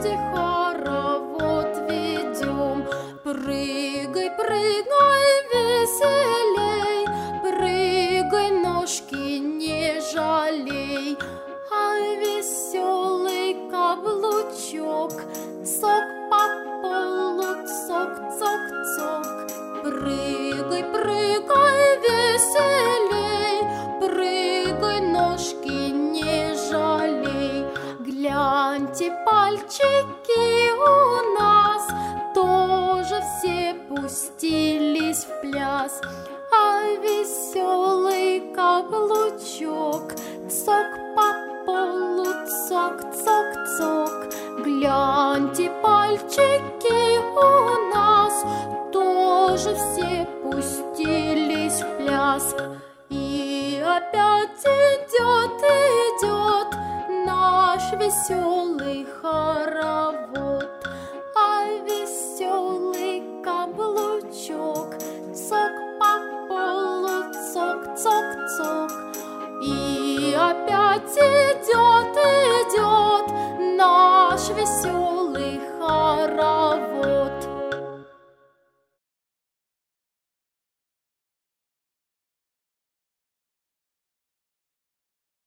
вместе хоровод ведем. Прыгай, прыгай веселей, прыгай, ножки не жалей. А веселый каблучок цок по полу, цок, цок, цок. Прыгай, прыгай веселей, прыгай, ножки не жалей. Гляньте, пальчики у нас тоже все пустились в пляс. А веселый каблучок цок по полу, цок, цок, цок. Гляньте, пальчики у нас тоже все пустились в пляс. И опять идет, идет наш веселый хоровод.